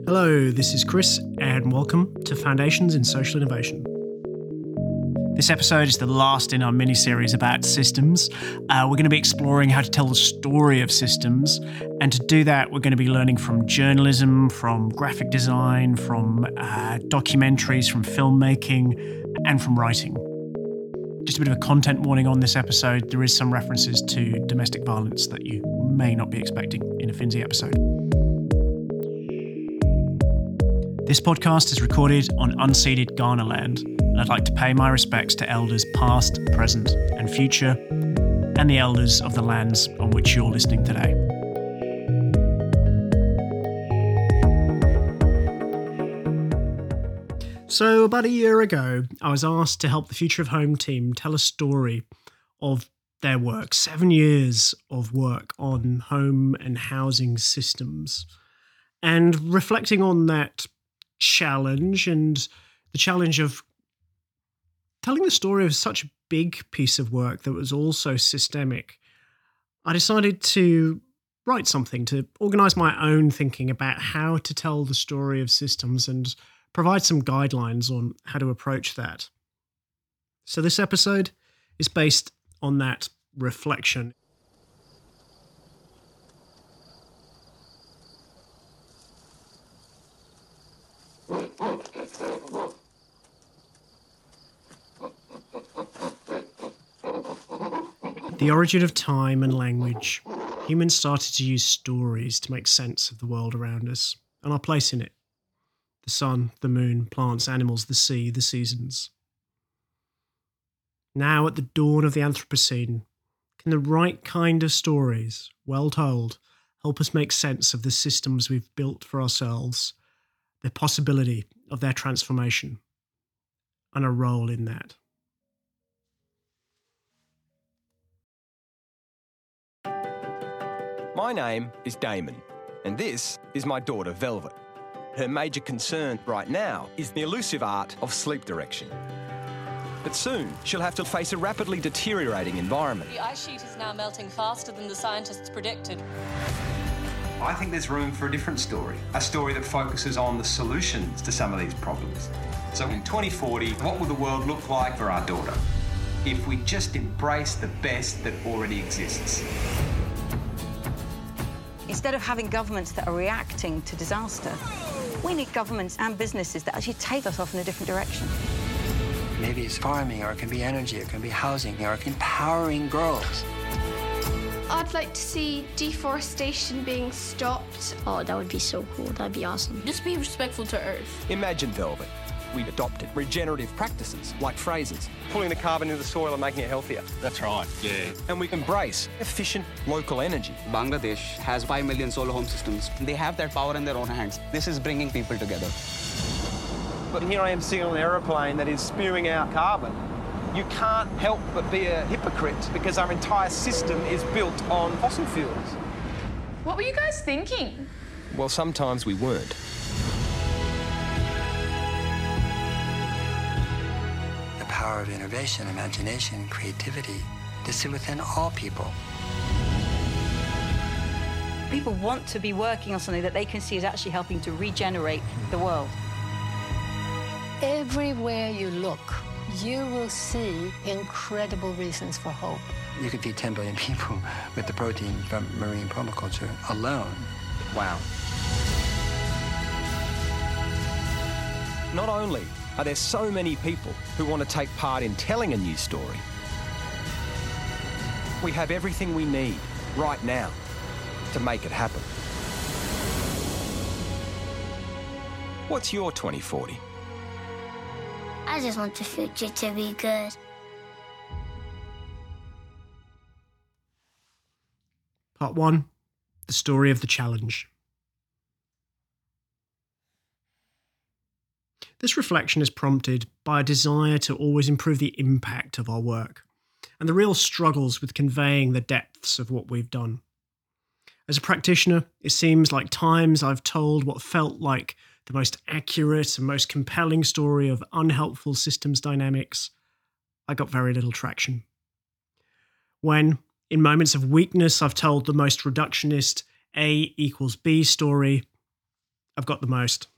Hello, this is Chris, and welcome to Foundations in Social Innovation. This episode is the last in our mini-series about systems. We're going to be exploring how to tell the story of systems, and to do that, we're going to be learning from journalism, from graphic design, from documentaries, from filmmaking, and from writing. Just a bit of a content warning on this episode. There is some references to domestic violence that you may not be expecting in a Finzi episode. This podcast is recorded on unceded Kaurna land, and I'd like to pay my respects to elders past, present, and future, and the elders of the lands on which you're listening today. So about a year ago, I was asked to help the Future of Home team tell a story of their work, 7 years of work on home and housing systems, and reflecting on that challenge and the challenge of telling the story of such a big piece of work that was also systemic, I decided to write something to organise my own thinking about how to tell the story of systems and provide some guidelines on how to approach that. So this episode is based on that reflection. The origin of time and language, humans started to use stories to make sense of the world around us and our place in it. The sun, the moon, plants, animals, the sea, the seasons. Now, at the dawn of the Anthropocene, can the right kind of stories, well told, help us make sense of the systems we've built for ourselves, the possibility of their transformation, and a role in that? My name is Damon, and this is my daughter, Velvet. Her major concern right now is the elusive art of sleep direction. But soon, she'll have to face a rapidly deteriorating environment. The ice sheet is now melting faster than the scientists predicted. I think there's room for a different story, a story that focuses on the solutions to some of these problems. So in 2040, what will the world look like for our daughter if we just embrace the best that already exists? Instead of having governments that are reacting to disaster, we need governments and businesses that actually take us off in a different direction. Maybe it's farming, or it can be energy, it can be housing, or empowering girls. I'd like to see deforestation being stopped. Oh, that would be so cool. That'd be awesome. Just be respectful to Earth. Imagine Velvet. We've adopted regenerative practices like phrases, pulling the carbon into the soil and making it healthier. That's right, yeah. And we embrace efficient local energy. Bangladesh has 5 million solar home systems. They have that power in their own hands. This is bringing people together. But here I am sitting on an aeroplane that is spewing out carbon. You can't help but be a hypocrite because our entire system is built on fossil fuels. What were you guys thinking? Well, sometimes we weren't. The power of innovation, imagination, creativity, to sit within all people. People want to be working on something that they can see is actually helping to regenerate the world. Everywhere you look, you will see incredible reasons for hope. You could feed 10 billion people with the protein from marine permaculture alone. Wow. Not only are there so many people who want to take part in telling a new story, we have everything we need right now to make it happen. What's your 2040? I just want the future to be good. Part 1, the story of the challenge. This reflection is prompted by a desire to always improve the impact of our work and the real struggles with conveying the depths of what we've done. As a practitioner, it seems like times I've told what felt like the most accurate and most compelling story of unhelpful systems dynamics, I got very little traction. When, in moments of weakness, I've told the most reductionist A equals B story, I've got the most.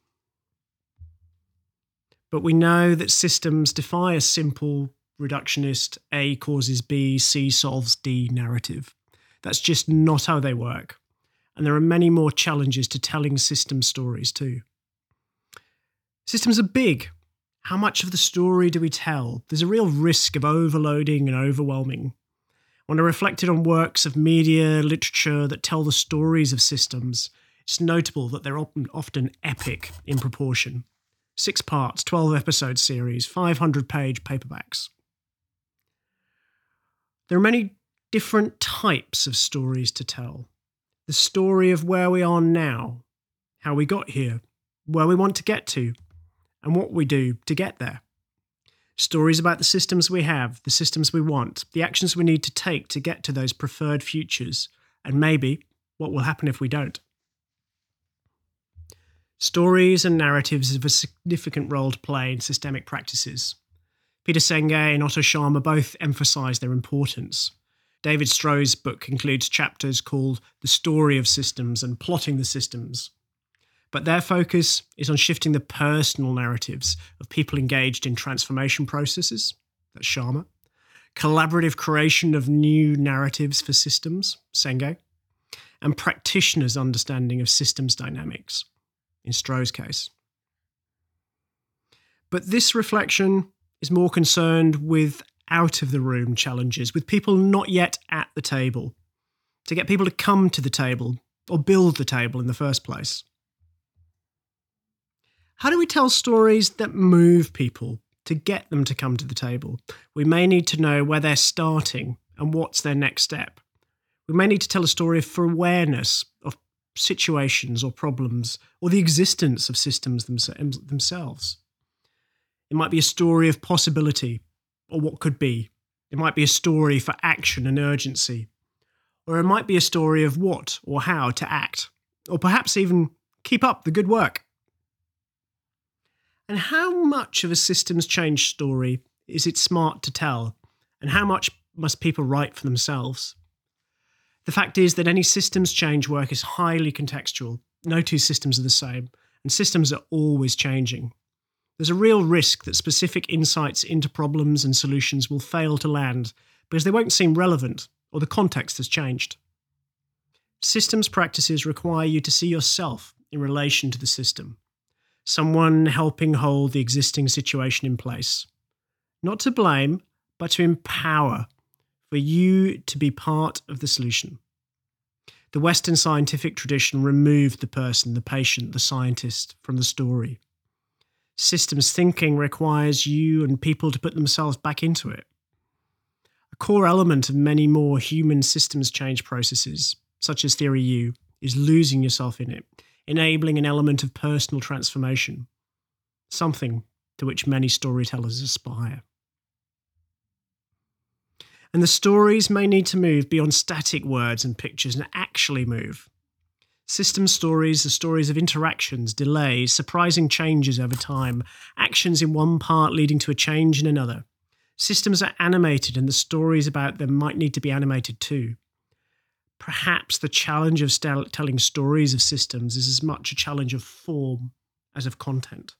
But we know that systems defy a simple reductionist A causes B, C solves D narrative. That's just not how they work. And there are many more challenges to telling system stories too. Systems are big. How much of the story do we tell? There's a real risk of overloading and overwhelming. When I reflected on works of media, literature that tell the stories of systems, it's notable that they're often epic in proportion. 6 parts, 12-episode series, 500-page paperbacks. There are many different types of stories to tell. The story of where we are now, how we got here, where we want to get to, and what we do to get there. Stories about the systems we have, the systems we want, the actions we need to take to get to those preferred futures, and maybe what will happen if we don't. Stories and narratives have a significant role to play in systemic practices. Peter Senge and Otto Scharmer both emphasise their importance. David Stroh's book includes chapters called The Story of Systems and Plotting the Systems. But their focus is on shifting the personal narratives of people engaged in transformation processes, that's Scharmer, collaborative creation of new narratives for systems, Senge, and practitioners' understanding of systems dynamics, in Stroh's case. But this reflection is more concerned with out-of-the-room challenges, with people not yet at the table, to get people to come to the table or build the table in the first place. How do we tell stories that move people to get them to come to the table? We may need to know where they're starting and what's their next step. We may need to tell a story for awareness of situations or problems or the existence of systems themselves. It might be a story of possibility or what could be. It might be a story for action and urgency. Or it might be a story of what or how to act, or perhaps even keep up the good work. And how much of a systems change story is it smart to tell, and how much must people write for themselves? The fact is that any systems change work is highly contextual. No two systems are the same, and systems are always changing. There's a real risk that specific insights into problems and solutions will fail to land because they won't seem relevant or the context has changed. Systems practices require you to see yourself in relation to the system, someone helping hold the existing situation in place. Not to blame, but to empower, for you to be part of the solution. The Western scientific tradition removed the person, the patient, the scientist from the story. Systems thinking requires you and people to put themselves back into it. A core element of many more human systems change processes, such as Theory U, is losing yourself in it, enabling an element of personal transformation, something to which many storytellers aspire. And the stories may need to move beyond static words and pictures and actually move. System stories are stories of interactions, delays, surprising changes over time, actions in one part leading to a change in another. Systems are animated and the stories about them might need to be animated too. Perhaps the challenge of telling stories of systems is as much a challenge of form as of content.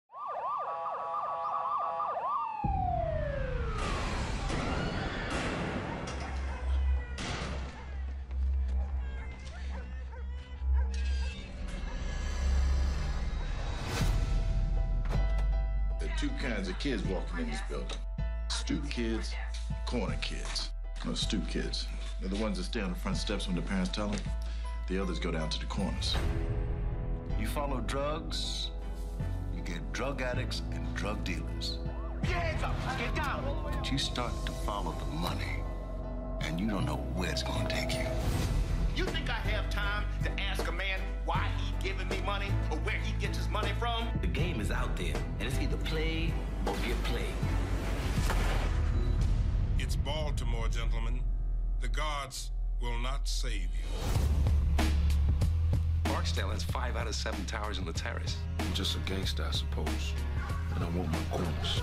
There are two kinds of kids walking in this building. Stoop kids, corner kids. No, stoop kids. They're the ones that stay on the front steps when their parents tell them. The others go down to the corners. You follow drugs, you get drug addicts and drug dealers. Get hands up, get down. But you start to follow the money, and you don't know where it's gonna take you. You think I have time to ask a man why he giving me money or where he gets his money from? The game is out there, and it's either play or get played. It's Baltimore, gentlemen. The gods will not save you. Barksdale has 5 out of 7 towers in the terrace. I'm just a gangster, I suppose, and I want my corners.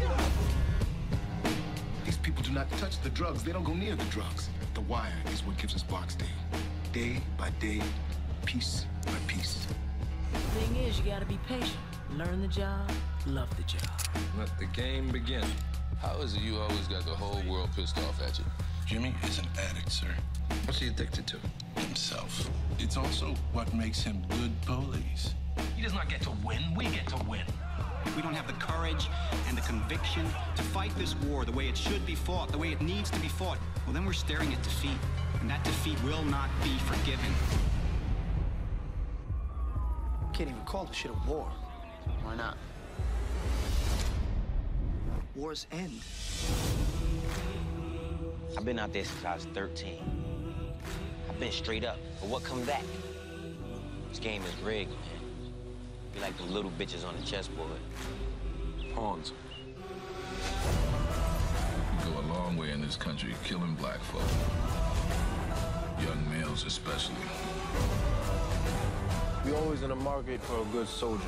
These people do not touch the drugs. They don't go near the drugs. The wire is what gives us Barksdale. Day by day, piece by piece. The thing is, you gotta be patient. Learn the job, love the job. Let the game begin. How is it you always got the whole world pissed off at you? Jimmy is an addict, sir. What's he addicted to? Himself. It's also what makes him good police. He does not get to win, we get to win. If we don't have the courage and the conviction to fight this war the way it should be fought, the way it needs to be fought, well, then we're staring at defeat, and that defeat will not be forgiven. Can't even call this shit a war. Why not? Wars end. I've been out there since I was 13. I've been straight up, but what come back? This game is rigged, man. Be like the little bitches on the chessboard. Pawns. You go a long way in this country killing black folk. Young males especially. We always in the market for a good soldier.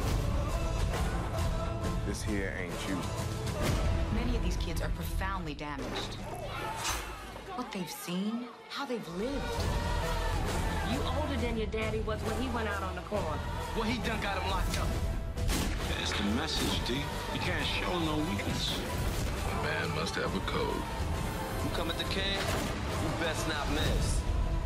This here ain't you. Many of these kids are profoundly damaged. What they've seen, how they've lived. You older than your daddy was when he went out on the corner. Well, he done got him locked up. That's the message, D. You can't show no weakness. A man must have a code. You come at the camp, you best not miss.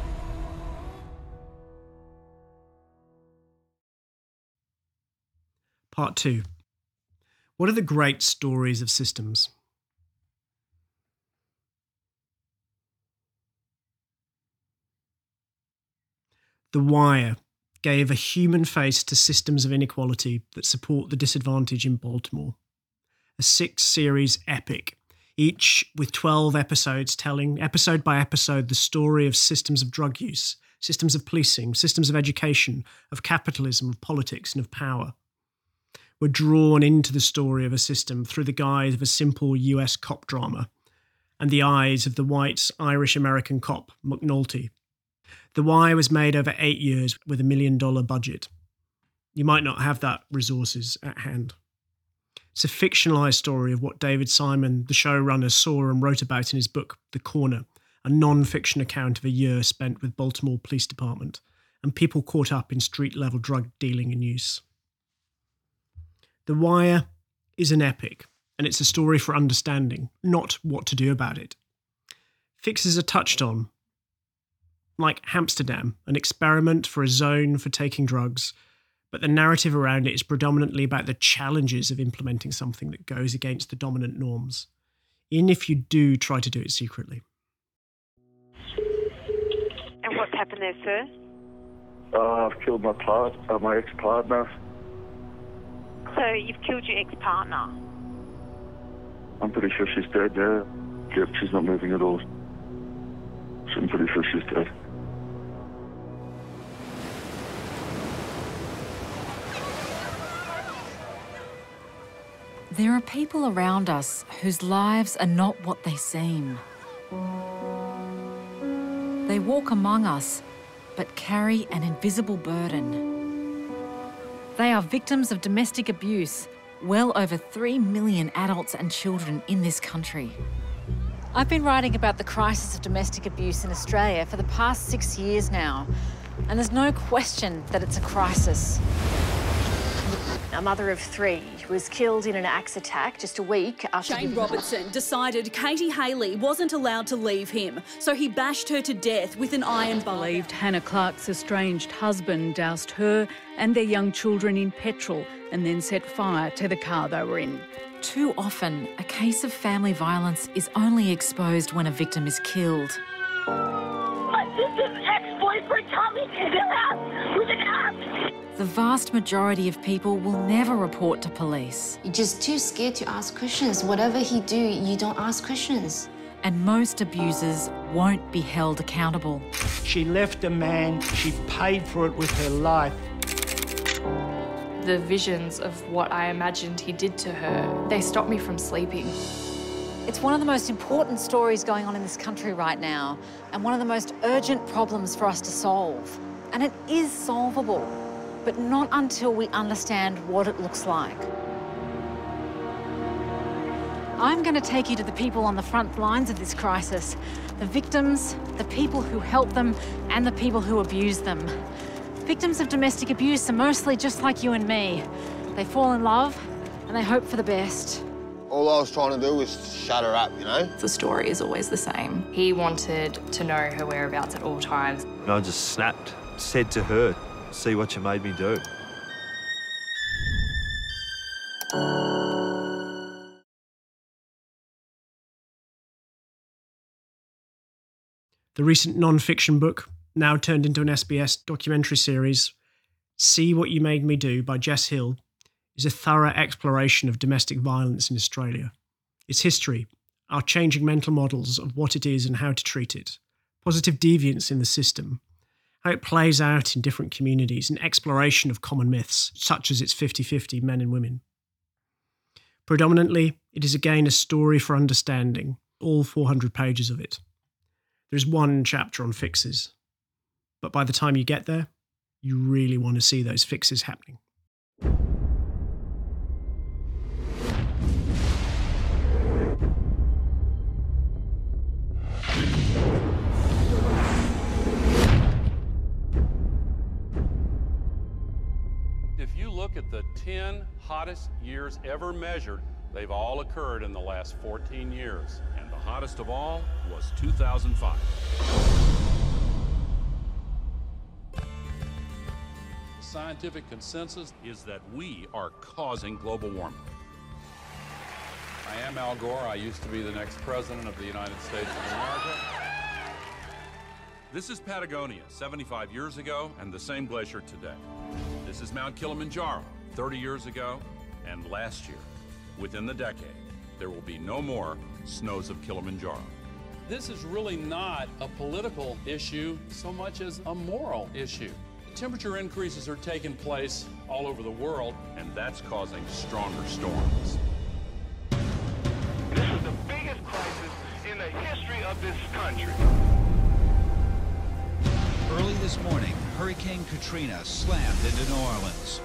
Part 2. What are the great stories of systems? The Wire gave a human face to systems of inequality that support the disadvantaged in Baltimore. A 6-series epic, each with 12 episodes telling, episode by episode, the story of systems of drug use, systems of policing, systems of education, of capitalism, of politics, and of power. We're drawn into the story of a system through the guise of a simple US cop drama and the eyes of the white Irish-American cop, McNulty. The Wire was made over 8 years with $1 million budget. You might not have that resources at hand. It's a fictionalised story of what David Simon, the showrunner, saw and wrote about in his book, The Corner, a non-fiction account of a year spent with Baltimore Police Department and people caught up in street-level drug dealing and use. The Wire is an epic, and it's a story for understanding, not what to do about it. Fixes are touched on, like Hamsterdam, an experiment for a zone for taking drugs, but the narrative around it is predominantly about the challenges of implementing something that goes against the dominant norms, even if you do try to do it secretly. And what's happened there, sir? I've killed my ex-partner. So you've killed your ex-partner? I'm pretty sure she's dead, yeah. Yep, she's not moving at all. So I'm pretty sure she's dead. There are people around us whose lives are not what they seem. They walk among us, but carry an invisible burden. They are victims of domestic abuse, well over 3 million adults and children in this country. I've been writing about the crisis of domestic abuse in Australia for the past 6 years now, and there's no question that it's a crisis. A mother of 3 was killed in an axe attack just a week after... Shane Robertson decided Katie Haley wasn't allowed to leave him, so he bashed her to death with an iron bar. Believed Hannah Clark's estranged husband doused her and their young children in petrol and then set fire to the car they were in. Too often, a case of family violence is only exposed when a victim is killed. My sister's ex-boyfriend told me to go out with an axe. The vast majority of people will never report to police. You're just too scared to ask questions. Whatever he do, you don't ask questions. And most abusers won't be held accountable. She left a man, she paid for it with her life. The visions of what I imagined he did to her, they stopped me from sleeping. It's one of the most important stories going on in this country right now, and one of the most urgent problems for us to solve. And it is solvable, but not until we understand what it looks like. I'm going to take you to the people on the front lines of this crisis, the victims, the people who help them, and the people who abuse them. Victims of domestic abuse are mostly just like you and me. They fall in love and they hope for the best. All I was trying to do was shut her up, you know? The story is always the same. He wanted to know her whereabouts at all times. And I just snapped, said to her, "See what you made me do." The recent non-fiction book, now turned into an SBS documentary series, See What You Made Me Do by Jess Hill, is a thorough exploration of domestic violence in Australia. Its history, our changing mental models of what it is and how to treat it, positive deviance in the system, how it plays out in different communities, and exploration of common myths, such as its 50-50 men and women. Predominantly, it is again a story for understanding, all 400 pages of it. There is one chapter on fixes, but by the time you get there, you really want to see those fixes happening. If you look at the 10 hottest years ever measured, they've all occurred in the last 14 years. And the hottest of all was 2005. The scientific consensus is that we are causing global warming. I am Al Gore. I used to be the next president of the United States of America. This is Patagonia 75 years ago and the same glacier today. This is Mount Kilimanjaro 30 years ago and last year. Within the decade, there will be no more snows of Kilimanjaro. This is really not a political issue so much as a moral issue. Temperature increases are taking place all over the world, and that's causing stronger storms. This is the biggest crisis in the history of this country. Early this morning, Hurricane Katrina slammed into New Orleans.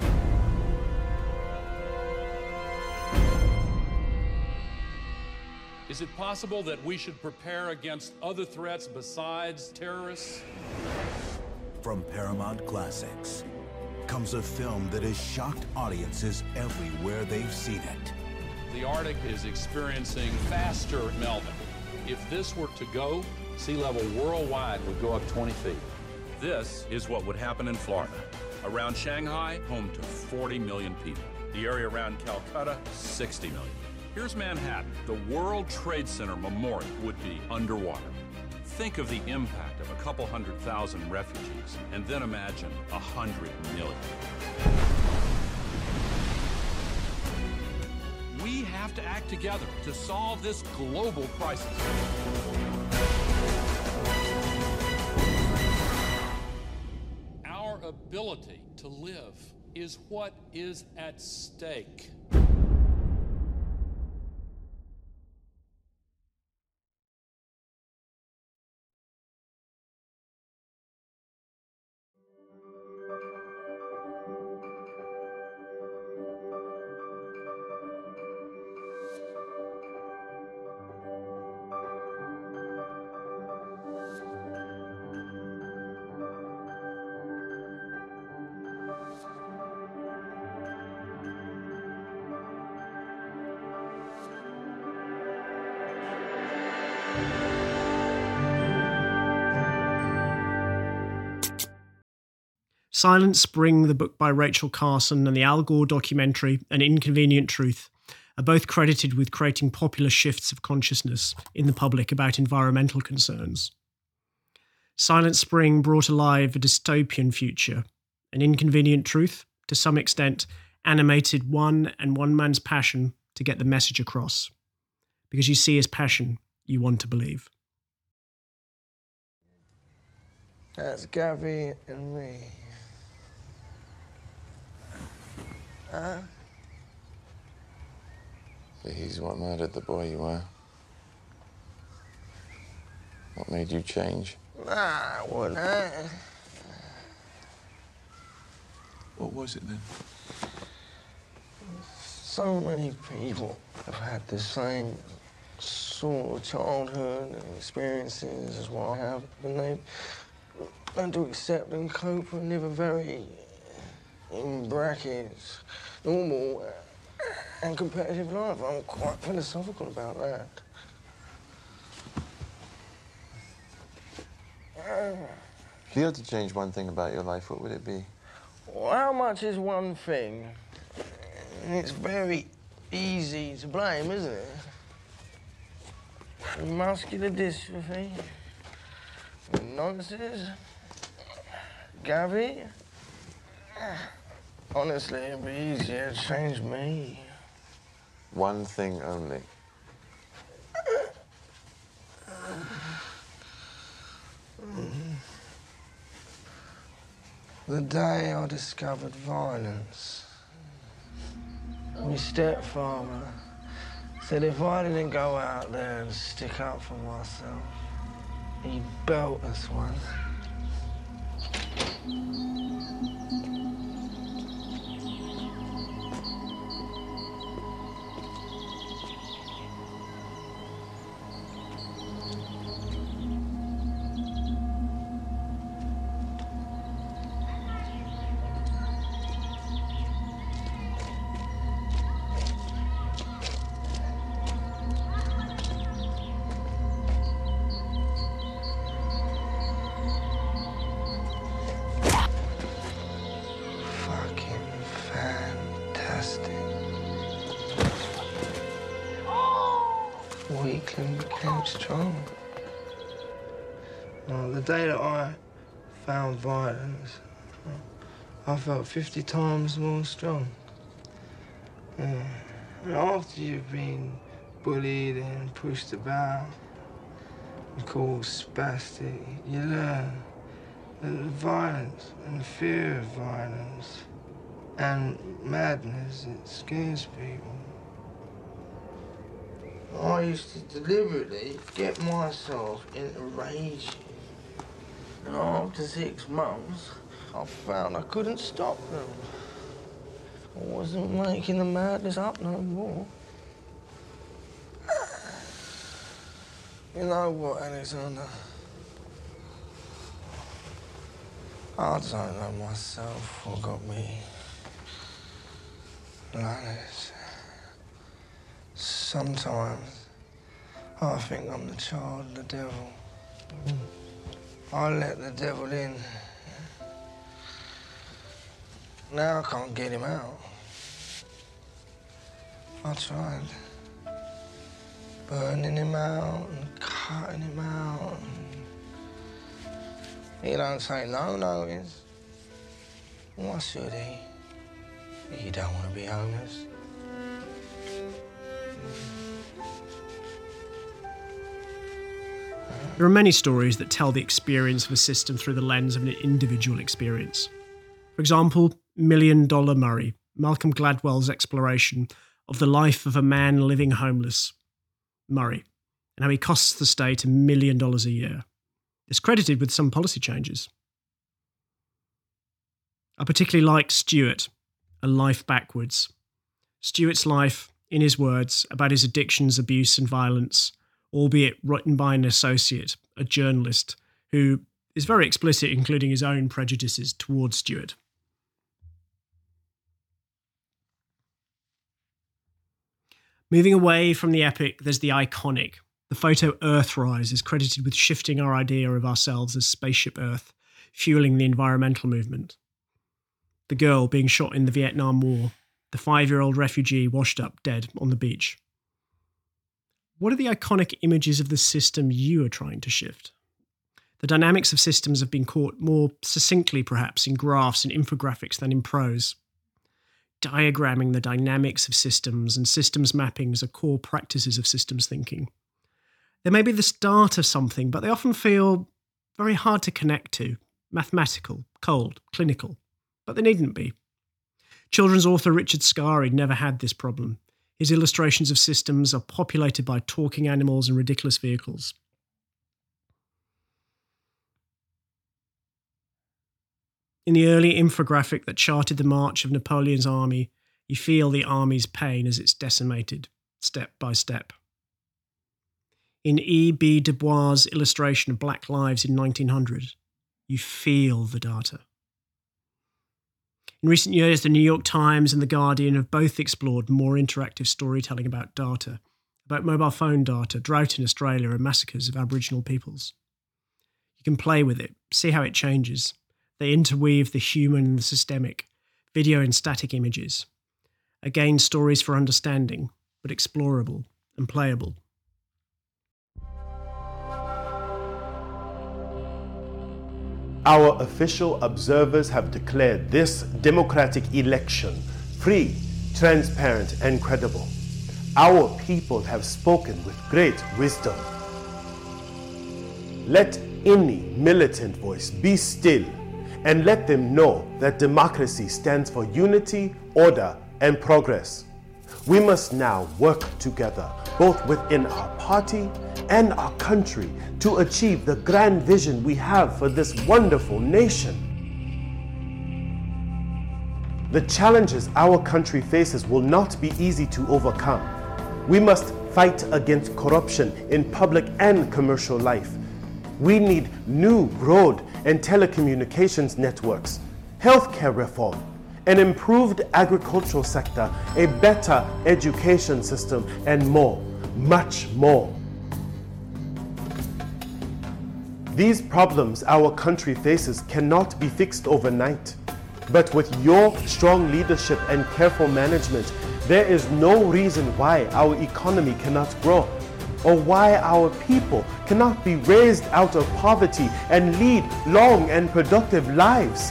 Is it possible that we should prepare against other threats besides terrorists? From Paramount Classics comes a film that has shocked audiences everywhere they've seen it. The Arctic is experiencing faster melting. If this were to go, sea level worldwide would go up 20 feet. This is what would happen in Florida. Around Shanghai, home to 40 million people. The area around Calcutta, 60 million. Here's Manhattan. The World Trade Center Memorial would be underwater. Think of the impact of a couple 100,000 refugees, and then imagine 100 million. We have to act together to solve this global crisis. Our ability to live is what is at stake. Silent Spring, the book by Rachel Carson, and the Al Gore documentary, An Inconvenient Truth, are both credited with creating popular shifts of consciousness in the public about environmental concerns. Silent Spring brought alive a dystopian future. An Inconvenient Truth, to some extent, animated one man's passion to get the message across. Because you see his passion, you want to believe. That's Gabby and me. So he's what murdered the boy you were? What made you change? Nah, what I... What was it then? So many people have had the same sort of childhood and experiences as what I have, and learned to accept and cope and live a very, in brackets, normal and competitive life. I'm quite philosophical about that. If you had to change one thing about your life, what would it be? Well, how much is one thing? It's very easy to blame, isn't it? Muscular dystrophy, nonsense, Gabby. Honestly, it'd be easier to change me. One thing only. The day I discovered violence, my stepfather said if I didn't go out there and stick up for myself, he'd belt us one. Weakling became strong. The day that I found violence, I felt 50 times more strong. And after you've been bullied and pushed about and called spastic, you learn that the violence and the fear of violence and madness, it scares people. I used to deliberately get myself into rage. And after 6 months, I found I couldn't stop them. I wasn't making the madness up no more. You know what, Alexander? I don't know myself what got me like this. Sometimes I think I'm the child of the devil. I let the devil in. Now I can't get him out. I tried. Burning him out and cutting him out. He don't say no notice. Why should he? He don't want to be homeless. There are many stories that tell the experience of a system through the lens of an individual experience. For example, $1 Million Murray, Malcolm Gladwell's exploration of the life of a man living homeless, Murray, and how he costs the state $1 million a year. It's credited with some policy changes. I particularly like Stuart, A Life Backwards. Stuart's life, in his words, about his addictions, abuse and violence, albeit written by an associate, a journalist, who is very explicit, including his own prejudices towards Stuart. Moving away from the epic, there's the iconic. The photo Earthrise is credited with shifting our idea of ourselves as Spaceship Earth, fueling the environmental movement. The girl being shot in the Vietnam War, the 5-year-old refugee washed up dead on the beach. What are the iconic images of the system you are trying to shift? The dynamics of systems have been caught more succinctly, perhaps, in graphs and infographics than in prose. Diagramming the dynamics of systems and systems mappings are core practices of systems thinking. They may be the start of something, but they often feel very hard to connect to, mathematical, cold, clinical, but they needn't be. Children's author Richard Scarry never had this problem. His illustrations of systems are populated by talking animals and ridiculous vehicles. In the early infographic that charted the march of Napoleon's army, you feel the army's pain as it's decimated, step by step. In E. B. Du Bois' illustration of Black Lives in 1900, You feel the data. In recent years, the New York Times and The Guardian have both explored more interactive storytelling about data, about mobile phone data, drought in Australia, and massacres of Aboriginal peoples. You can play with it, see how it changes. They interweave the human and the systemic, video and static images. Again, stories for understanding, but explorable and playable. Our official observers have declared this democratic election free, transparent, and credible. Our people have spoken with great wisdom. Let any militant voice be still, and let them know that democracy stands for unity, order, and progress. We must now work together, both within our party and our country, to achieve the grand vision we have for this wonderful nation. The challenges our country faces will not be easy to overcome. We must fight against corruption in public and commercial life. We need new road and telecommunications networks, healthcare reform, an improved agricultural sector, a better education system, and more, much more. These problems our country faces cannot be fixed overnight. But with your strong leadership and careful management, there is no reason why our economy cannot grow, or why our people cannot be raised out of poverty and lead long and productive lives.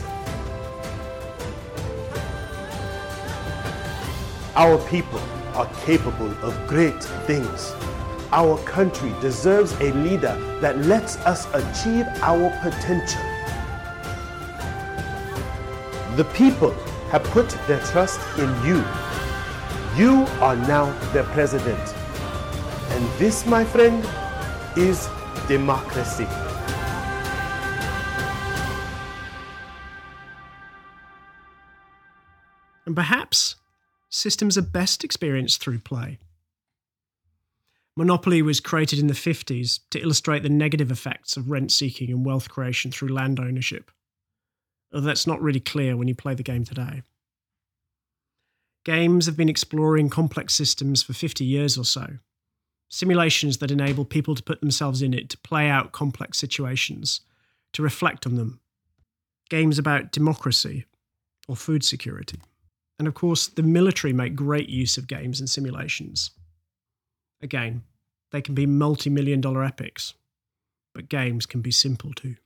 Our people are capable of great things. Our country deserves a leader that lets us achieve our potential. The people have put their trust in you. You are now their president. And this, my friend, is democracy. And perhaps systems are best experienced through play. Monopoly was created in the 50s to illustrate the negative effects of rent-seeking and wealth creation through land ownership. Although that's not really clear when you play the game today. Games have been exploring complex systems for 50 years or so. Simulations that enable people to put themselves in it, to play out complex situations, to reflect on them. Games about democracy or food security. And of course, the military make great use of games and simulations. Again, they can be multi-million-dollar epics, but games can be simple too.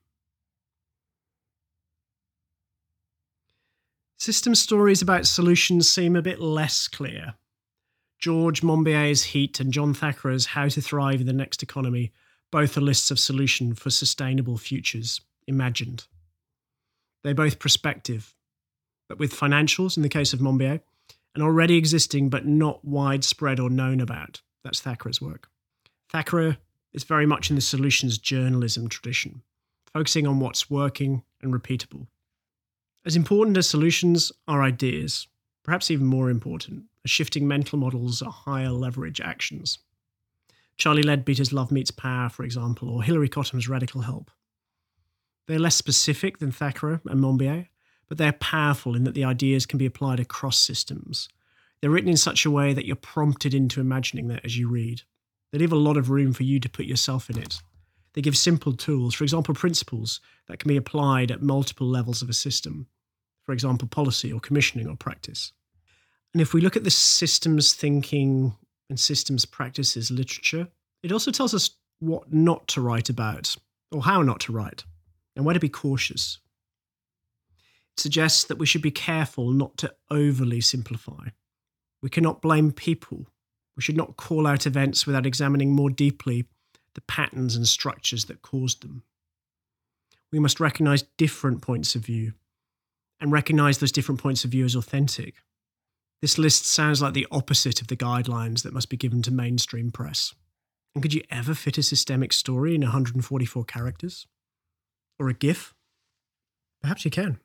System stories about solutions seem a bit less clear. George Monbiot's Heat and John Thackeray's How to Thrive in the Next Economy both are lists of solutions for sustainable futures, imagined. They're both prospective, but with financials, in the case of Monbiot, and already existing but not widespread or known about. That's Thackeray's work. Thackeray is very much in the solutions journalism tradition, focusing on what's working and repeatable. As important as solutions are ideas, perhaps even more important, are shifting mental models or higher leverage actions. Charlie Leadbeater's Love Meets Power, for example, or Hilary Cotham's Radical Help. They're less specific than Thackeray and Monbiot, but they're powerful in that the ideas can be applied across systems. They're written in such a way that you're prompted into imagining that as you read. They leave a lot of room for you to put yourself in it. They give simple tools, for example, principles that can be applied at multiple levels of a system, for example, policy or commissioning or practice. And if we look at the systems thinking and systems practices literature, it also tells us what not to write about, or how not to write, and where to be cautious. It suggests that we should be careful not to overly simplify. We cannot blame people. We should not call out events without examining more deeply the patterns and structures that caused them. We must recognise different points of view and recognise those different points of view as authentic. This list sounds like the opposite of the guidelines that must be given to mainstream press. And could you ever fit a systemic story in 144 characters? Or a GIF? Perhaps you can.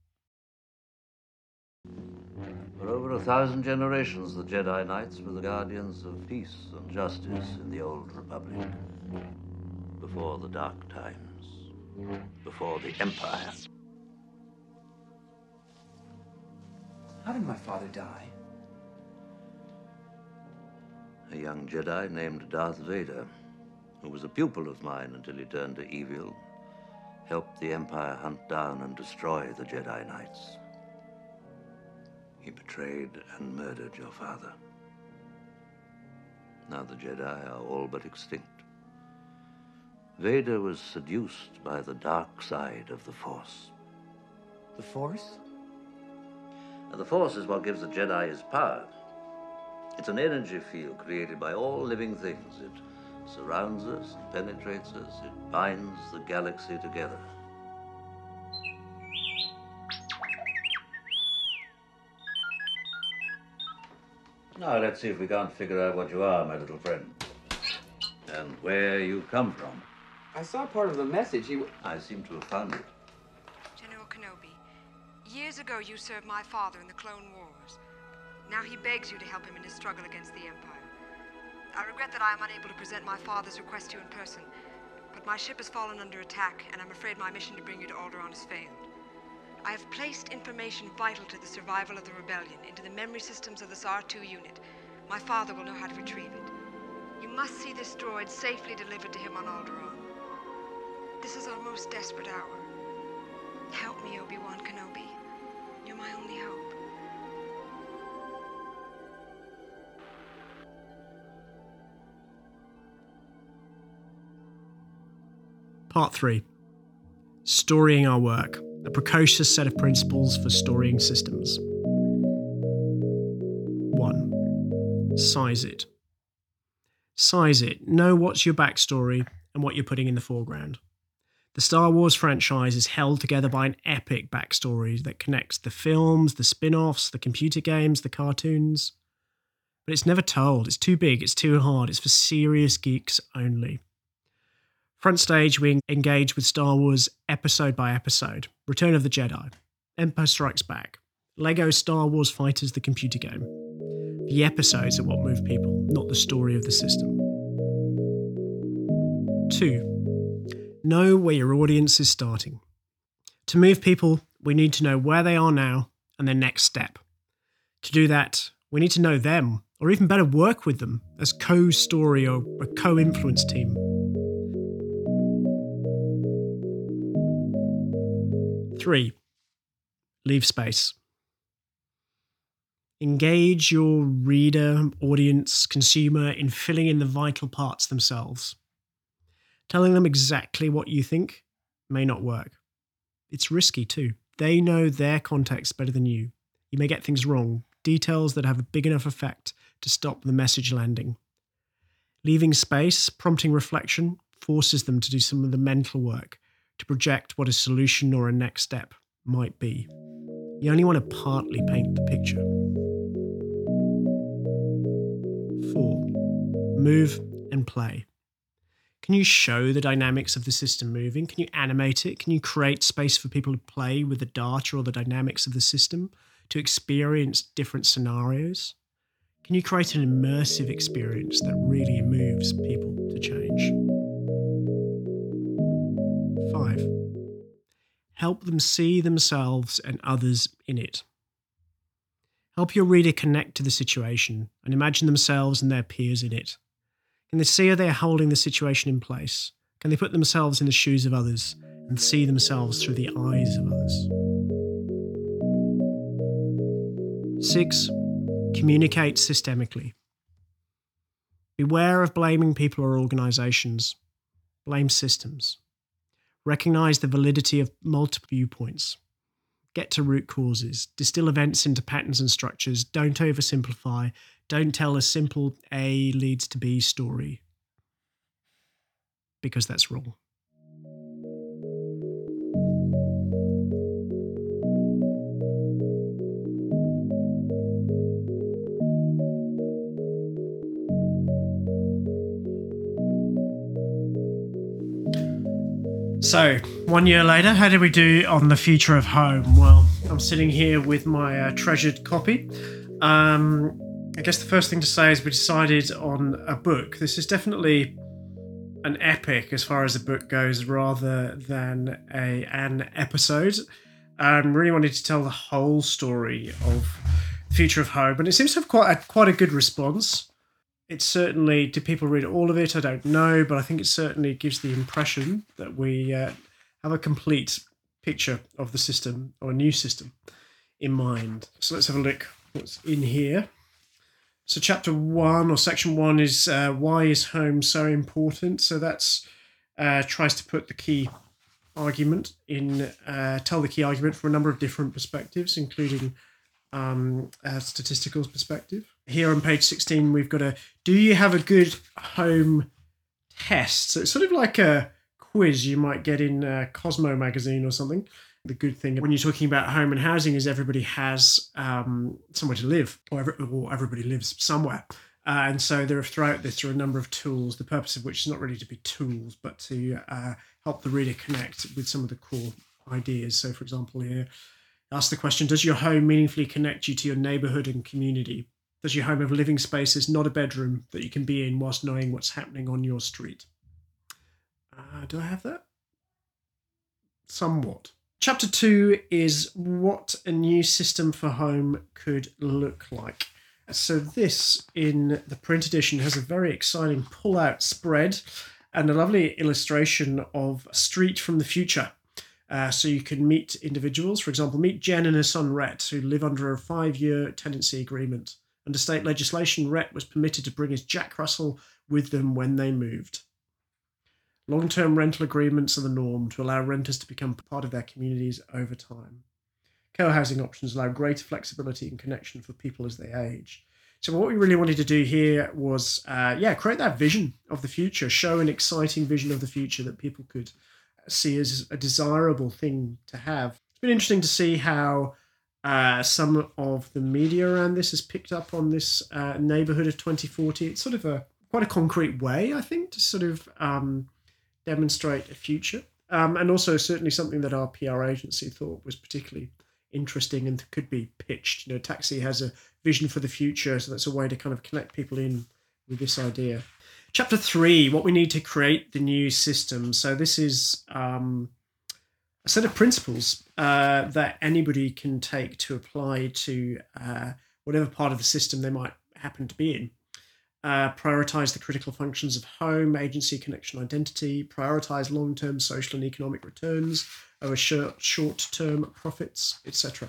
For over 1,000 generations, the Jedi Knights were the guardians of peace and justice in the Old Republic, before the Dark Times. before the Empire. How did my father die? A young Jedi named Darth Vader, who was a pupil of mine until he turned to evil, helped the Empire hunt down and destroy the Jedi Knights. He betrayed and murdered your father. Now the Jedi are all but extinct. Vader was seduced by the dark side of the Force. The Force? Now, the Force is what gives the Jedi his power. It's an energy field created by all living things. It surrounds us, penetrates us, it binds the galaxy together. Now, let's see if we can't figure out what you are, my little friend. And where you come from. I saw part of the message. I seem to have found it. General Kenobi, years ago you served my father in the Clone Wars. Now he begs you to help him in his struggle against the Empire. I regret that I am unable to present my father's request to you in person, but my ship has fallen under attack, and I'm afraid my mission to bring you to Alderaan has failed. I have placed information vital to the survival of the rebellion into the memory systems of this R2 unit. My father will know how to retrieve it. You must see this droid safely delivered to him on Alderaan. This is our most desperate hour. Help me, Obi-Wan Kenobi. You're my only hope. Part 3. Storying our work. A precocious set of principles for storying systems. 1. Size it. Size it. Know what's your backstory and what you're putting in the foreground. The Star Wars franchise is held together by an epic backstory that connects the films, the spin-offs, the computer games, the cartoons. But it's never told. It's too big, it's too hard, it's for serious geeks only. Front stage, we engage with Star Wars episode by episode. Return of the Jedi, Empire Strikes Back, Lego Star Wars Fighters the computer game. The episodes are what move people, not the story of the system. 2. Know where your audience is starting. To move people, we need to know where they are now and their next step. To do that, we need to know them, or even better, work with them as co-story or a co-influence team. 3. Leave space. Engage your reader, audience, consumer in filling in the vital parts themselves. Telling them exactly what you think may not work. It's risky too. They know their context better than you. You may get things wrong, details that have a big enough effect to stop the message landing. Leaving space, prompting reflection, forces them to do some of the mental work to project what a solution or a next step might be. You only want to partly paint the picture. 4. Move and play. Can you show the dynamics of the system moving? Can you animate it? Can you create space for people to play with the data or the dynamics of the system, to experience different scenarios? Can you create an immersive experience that really moves people to change? 5. Help them see themselves and others in it. Help your reader connect to the situation and imagine themselves and their peers in it. Can they see how they are holding the situation in place? Can they put themselves in the shoes of others and see themselves through the eyes of others? 6. Communicate systemically. Beware of blaming people or organisations. Blame systems. Recognise the validity of multiple viewpoints. Get to root causes. Distill events into patterns and structures. Don't oversimplify. Don't tell a simple A leads to B story. Because that's wrong. So, 1 year later, how did we do on the future of home? Well, I'm sitting here with my treasured copy. I guess the first thing to say is we decided on a book. This is definitely an epic as far as the book goes rather than an episode. Really wanted to tell the whole story of the future of home, and it seems to have quite a good response. It's certainly, do people read all of it? I don't know, but I think it certainly gives the impression that we have a complete picture of the system, or a new system, in mind. So let's have a look what's in here. So chapter 1, or section 1, is why is home so important? So that's tries to put the key argument in, tell the key argument from a number of different perspectives, including a statistical perspective. Here on page 16, we've got do you have a good home test? So it's sort of like a quiz you might get in Cosmo magazine or something. The good thing when you're talking about home and housing is everybody has somewhere to live, or everybody lives somewhere. And so throughout this, there are a number of tools, the purpose of which is not really to be tools, but to help the reader connect with some of the core ideas. So, for example, here, ask the question, does your home meaningfully connect you to your neighbourhood and community? Does your home have living spaces, not a bedroom, that you can be in whilst knowing what's happening on your street? Do I have that? Somewhat. Chapter 2 is what a new system for home could look like. So this, in the print edition, has a very exciting pull-out spread and a lovely illustration of a street from the future. So you can meet individuals, for example, meet Jen and her son Rhett, who live under a 5-year tenancy agreement. Under state legislation, Rhett was permitted to bring his Jack Russell with them when they moved. Long-term rental agreements are the norm to allow renters to become part of their communities over time. Co-housing options allow greater flexibility and connection for people as they age. So what we really wanted to do here was, create that vision of the future, show an exciting vision of the future that people could see as a desirable thing to have. It's been interesting to see how some of the media around this has picked up on this neighbourhood of 2040. It's sort of quite a concrete way, I think, to sort of demonstrate a future. And also certainly something that our PR agency thought was particularly interesting and could be pitched. You know, Taxi has a vision for the future, so that's a way to kind of connect people in with this idea. Chapter 3, what we need to create the new system. So this is a set of principles that anybody can take to apply to whatever part of the system they might happen to be in. Prioritize the critical functions of home, agency, connection, identity. Prioritize long-term social and economic returns over short-term profits, etc.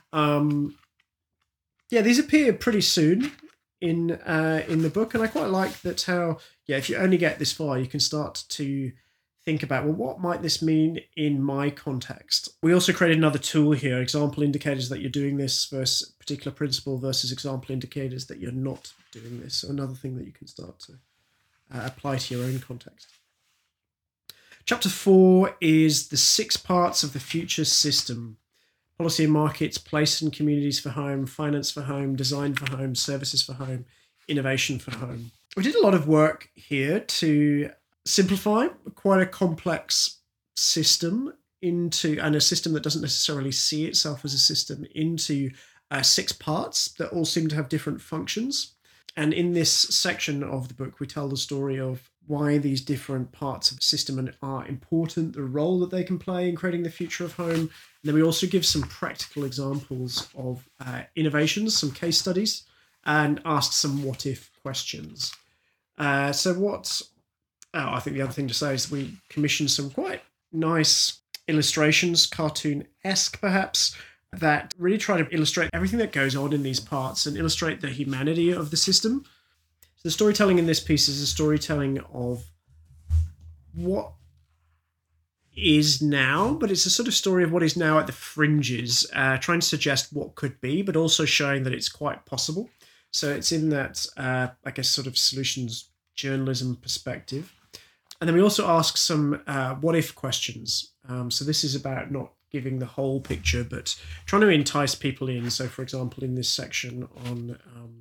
These appear pretty soon in the book, and I quite like that how, if you only get this far, you can start to think about, well, what might this mean in my context? We also created another tool here, example indicators that you're doing this versus particular principle versus example indicators that you're not doing this. So another thing that you can start to apply to your own context. Chapter 4 is the 6 parts of the future system. Policy and markets, place and communities for home, finance for home, design for home, services for home, innovation for home. We did a lot of work here to simplify quite a complex system and a system that doesn't necessarily see itself as a system into 6 parts that all seem to have different functions. And in this section of the book, we tell the story of why these different parts of the system are important, the role that they can play in creating the future of home. And then we also give some practical examples of innovations, some case studies, and ask some what-if questions. I think the other thing to say is we commissioned some quite nice illustrations, cartoon-esque perhaps, that really try to illustrate everything that goes on in these parts and illustrate the humanity of the system. So the storytelling in this piece is a storytelling of what is now, but it's a sort of story of what is now at the fringes, trying to suggest what could be, but also showing that it's quite possible. So it's in that, sort of solutions journalism perspective. And then we also ask some what-if questions. So this is about not giving the whole picture, but trying to entice people in. So, for example, in this section on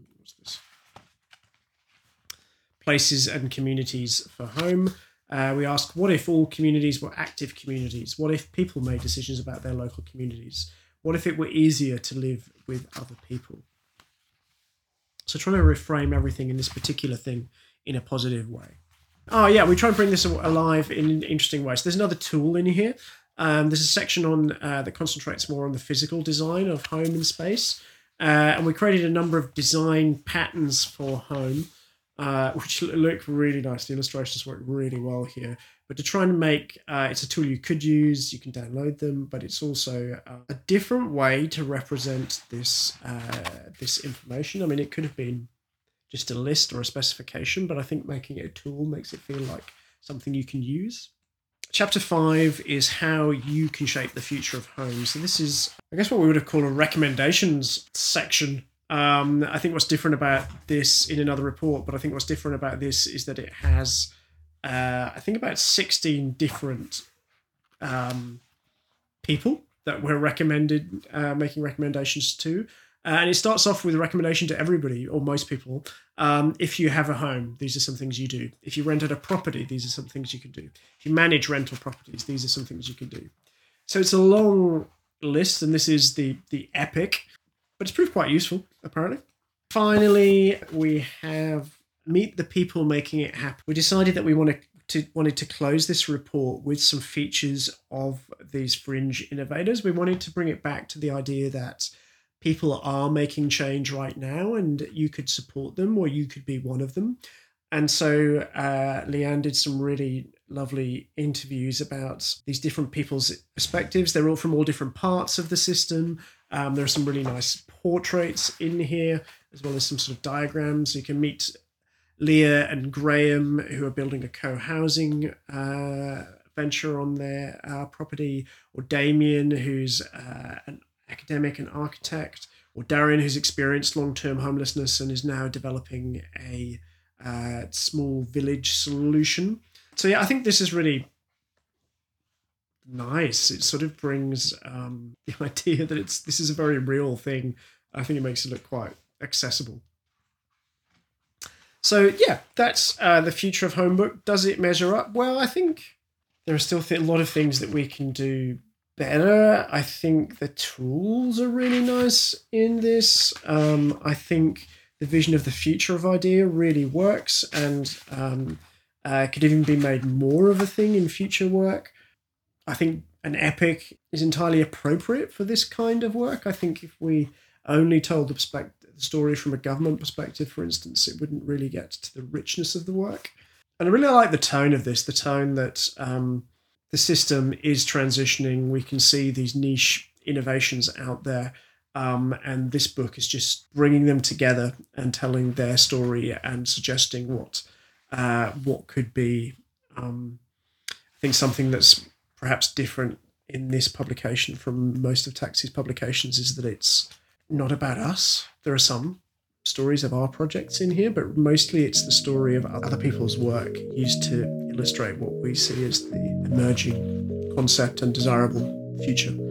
places and communities for home, we ask, what if all communities were active communities? What if people made decisions about their local communities? What if it were easier to live with other people? So trying to reframe everything in this particular thing in a positive way. Oh yeah, we try and bring this alive in interesting ways. There's another tool in here. There's a section on that concentrates more on the physical design of home and space. And we created a number of design patterns for home, which look really nice. The illustrations work really well here. But to try and make, it's a tool you could use, you can download them, but it's also a different way to represent this this information. I mean, it could have been just a list or a specification, but I think making it a tool makes it feel like something you can use. Chapter 5 is how you can shape the future of home. So this is, I guess, what we would have called a recommendations section. I think what's different about this in another report, but I think what's different about this is that it has, I think, about 16 different people that we're recommended, making recommendations to. And it starts off with a recommendation to everybody, or most people. If you have a home, these are some things you do. If you rented a property, these are some things you can do. If you manage rental properties, these are some things you can do. So it's a long list, and this is the epic, but it's proved quite useful, apparently. Finally, we have meet the people making it happen. We decided that we wanted to close this report with some features of these fringe innovators. We wanted to bring it back to the idea that people are making change right now, and you could support them, or you could be one of them. And so Leanne did some really lovely interviews about these different people's perspectives. They're all from all different parts of the system. There are some really nice portraits in here, as well as some sort of diagrams. You can meet Leah and Graham, who are building a co-housing venture on their property, or Damien, who's an academic and architect, or Darren, who's experienced long-term homelessness and is now developing a small village solution. So yeah, I think this is really nice. It sort of brings the idea that this is a very real thing. I think it makes it look quite accessible. So yeah, that's the Future of Home book. Does it measure up? Well, I think there are still a lot of things that we can do better. I think the tools are really nice in this. I think the vision of the future of idea really works, and could even be made more of a thing in future work. I think an epic is entirely appropriate for this kind of work. I think if we only told the story from a government perspective, for instance, it wouldn't really get to the richness of the work. And I really like the tone of this, the tone that the system is transitioning. We can see these niche innovations out there, and this book is just bringing them together and telling their story and suggesting what could be. I think something that's perhaps different in this publication from most of Taxi's publications is that it's not about us. There are some stories of our projects in here, but mostly it's the story of other people's work used to illustrate what we see as the emerging concept and desirable future.